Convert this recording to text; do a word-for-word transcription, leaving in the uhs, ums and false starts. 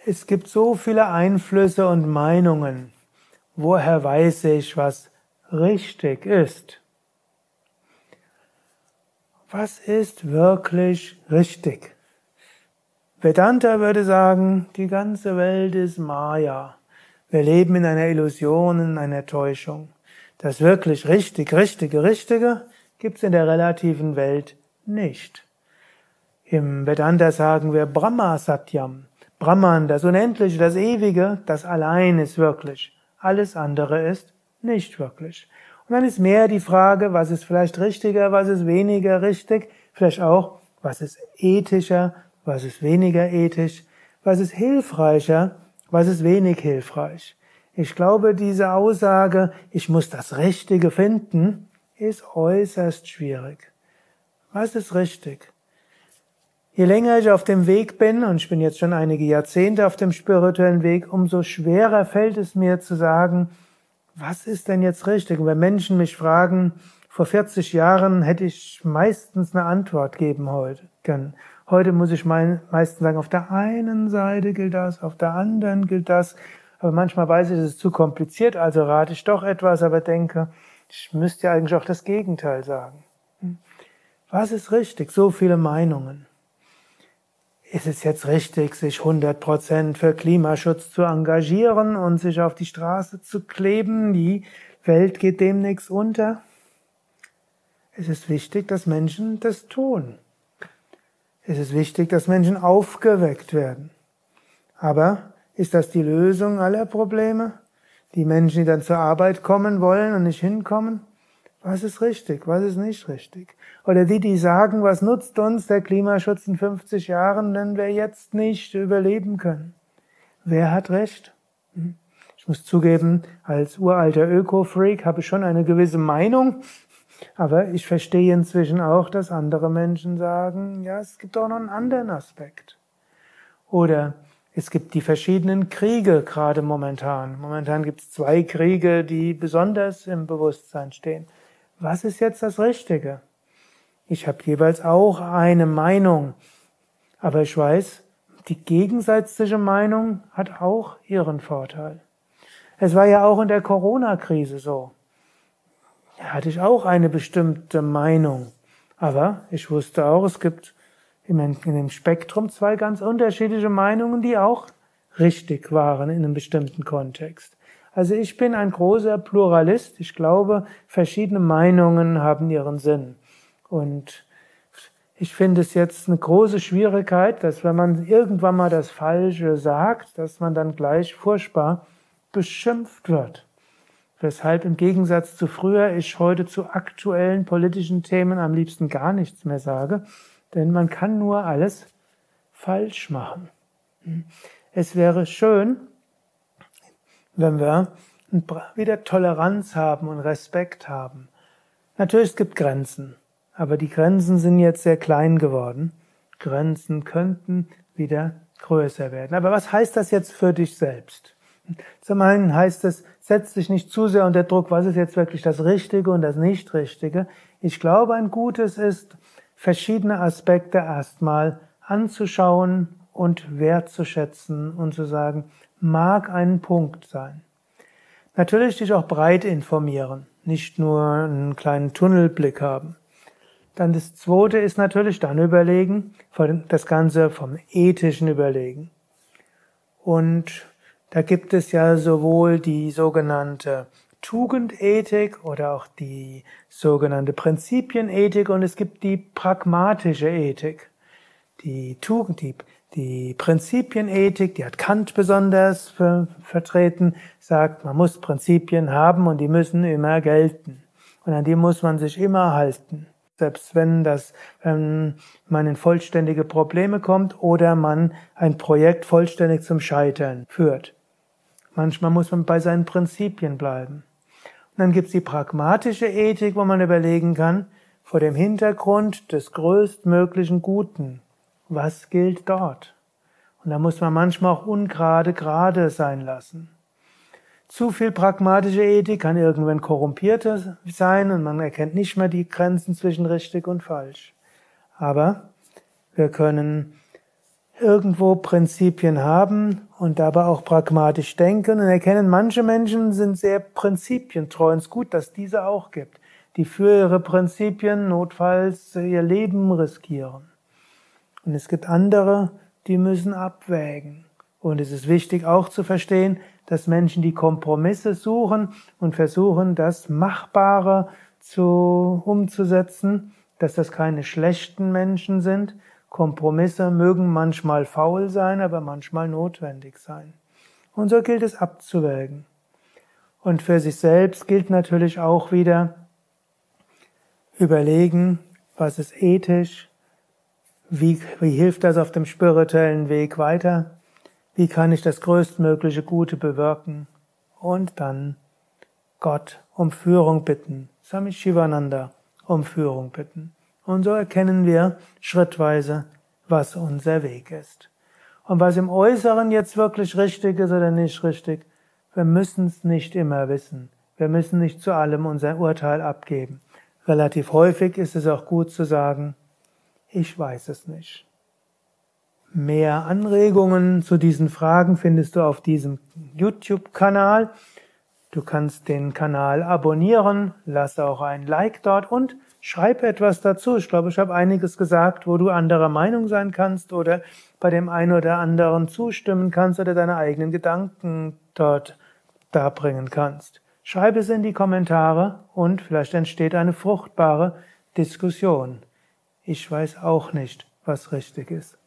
Es gibt so viele Einflüsse und Meinungen. Woher weiß ich, was richtig ist? Was ist wirklich richtig? Vedanta würde sagen, die ganze Welt ist Maya. Wir leben in einer Illusion, in einer Täuschung. Das wirklich richtig, richtige, richtige gibt es in der relativen Welt nicht. Im Vedanta sagen wir Brahma Satyam. Brahman, das Unendliche, das Ewige, das allein ist wirklich. Alles andere ist nicht wirklich. Und dann ist mehr die Frage, was ist vielleicht richtiger, was ist weniger richtig, vielleicht auch, was ist ethischer, was ist weniger ethisch, was ist hilfreicher, was ist wenig hilfreich. Ich glaube, diese Aussage, ich muss das Richtige finden, ist äußerst schwierig. Was ist richtig? Je länger ich auf dem Weg bin, und ich bin jetzt schon einige Jahrzehnte auf dem spirituellen Weg, umso schwerer fällt es mir zu sagen, was ist denn jetzt richtig? Und wenn Menschen mich fragen, vor vierzig Jahren hätte ich meistens eine Antwort geben können. Heute muss ich meistens sagen, auf der einen Seite gilt das, auf der anderen gilt das. Aber manchmal weiß ich, es ist zu kompliziert, also rate ich doch etwas, aber denke, ich müsste ja eigentlich auch das Gegenteil sagen. Was ist richtig? So viele Meinungen. Ist es jetzt richtig, sich hundert Prozent für Klimaschutz zu engagieren und sich auf die Straße zu kleben? Die Welt geht demnächst unter. Es ist wichtig, dass Menschen das tun. Es ist wichtig, dass Menschen aufgeweckt werden. Aber ist das die Lösung aller Probleme? Die Menschen, die dann zur Arbeit kommen wollen und nicht hinkommen? Was ist richtig, was ist nicht richtig? Oder die, die sagen, was nutzt uns der Klimaschutz in fünfzig Jahren, wenn wir jetzt nicht überleben können? Wer hat recht? Ich muss zugeben, als uralter Öko-Freak habe ich schon eine gewisse Meinung, aber ich verstehe inzwischen auch, dass andere Menschen sagen, ja, es gibt auch noch einen anderen Aspekt. Oder es gibt die verschiedenen Kriege gerade momentan. Momentan gibt es zwei Kriege, die besonders im Bewusstsein stehen. Was ist jetzt das Richtige? Ich habe jeweils auch eine Meinung, aber ich weiß, die gegensätzliche Meinung hat auch ihren Vorteil. Es war ja auch in der Corona-Krise so. Da hatte ich auch eine bestimmte Meinung, aber ich wusste auch, es gibt in dem Spektrum zwei ganz unterschiedliche Meinungen, die auch richtig waren in einem bestimmten Kontext. Also ich bin ein großer Pluralist. Ich glaube, verschiedene Meinungen haben ihren Sinn. Und ich finde es jetzt eine große Schwierigkeit, dass wenn man irgendwann mal das Falsche sagt, dass man dann gleich furchtbar beschimpft wird. Weshalb im Gegensatz zu früher ich heute zu aktuellen politischen Themen am liebsten gar nichts mehr sage, denn man kann nur alles falsch machen. Es wäre schön, wenn wir wieder Toleranz haben und Respekt haben. Natürlich, es gibt Grenzen, aber die Grenzen sind jetzt sehr klein geworden. Grenzen könnten wieder größer werden. Aber was heißt das jetzt für dich selbst? Zum einen heißt es, setz dich nicht zu sehr unter Druck, was ist jetzt wirklich das Richtige und das Nicht-Richtige. Ich glaube, ein Gutes ist, verschiedene Aspekte erstmal anzuschauen und wertzuschätzen und zu sagen, mag ein Punkt sein. Natürlich dich auch breit informieren, nicht nur einen kleinen Tunnelblick haben. Dann das Zweite ist natürlich dann überlegen, das Ganze vom Ethischen überlegen. Und da gibt es ja sowohl die sogenannte Tugendethik oder auch die sogenannte Prinzipienethik und es gibt die pragmatische Ethik. Die Tugend, die, die Prinzipienethik, die hat Kant besonders ver, vertreten, sagt, man muss Prinzipien haben und die müssen immer gelten. Und an die muss man sich immer halten. Selbst wenn das, wenn man in vollständige Probleme kommt oder man ein Projekt vollständig zum Scheitern führt. Manchmal muss man bei seinen Prinzipien bleiben. Und dann gibt es die pragmatische Ethik, wo man überlegen kann, vor dem Hintergrund des größtmöglichen Guten, was gilt dort? Und da muss man manchmal auch ungerade gerade sein lassen. Zu viel pragmatische Ethik kann irgendwann korrumpiert sein und man erkennt nicht mehr die Grenzen zwischen richtig und falsch. Aber wir können irgendwo Prinzipien haben und dabei auch pragmatisch denken und erkennen, manche Menschen sind sehr prinzipientreu und es ist gut, dass diese auch gibt, die für ihre Prinzipien notfalls ihr Leben riskieren. Und es gibt andere, die müssen abwägen. Und es ist wichtig auch zu verstehen, dass Menschen die Kompromisse suchen und versuchen, das Machbare zu, umzusetzen, dass das keine schlechten Menschen sind. Kompromisse mögen manchmal faul sein, aber manchmal notwendig sein. Und so gilt es abzuwägen. Und für sich selbst gilt natürlich auch wieder überlegen, was ist ethisch, wie, wie hilft das auf dem spirituellen Weg weiter, wie kann ich das größtmögliche Gute bewirken und dann Gott um Führung bitten, Swami Shivananda um Führung bitten. Und so erkennen wir schrittweise, was unser Weg ist. Und was im Äußeren jetzt wirklich richtig ist oder nicht richtig, wir müssen es nicht immer wissen. Wir müssen nicht zu allem unser Urteil abgeben. Relativ häufig ist es auch gut zu sagen, ich weiß es nicht. Mehr Anregungen zu diesen Fragen findest du auf diesem YouTube-Kanal. Du kannst den Kanal abonnieren, lass auch ein Like dort und schreib etwas dazu. Ich glaube, ich habe einiges gesagt, wo du anderer Meinung sein kannst oder bei dem einen oder anderen zustimmen kannst oder deine eigenen Gedanken dort darbringen kannst. Schreib es in die Kommentare und vielleicht entsteht eine fruchtbare Diskussion. Ich weiß auch nicht, was richtig ist.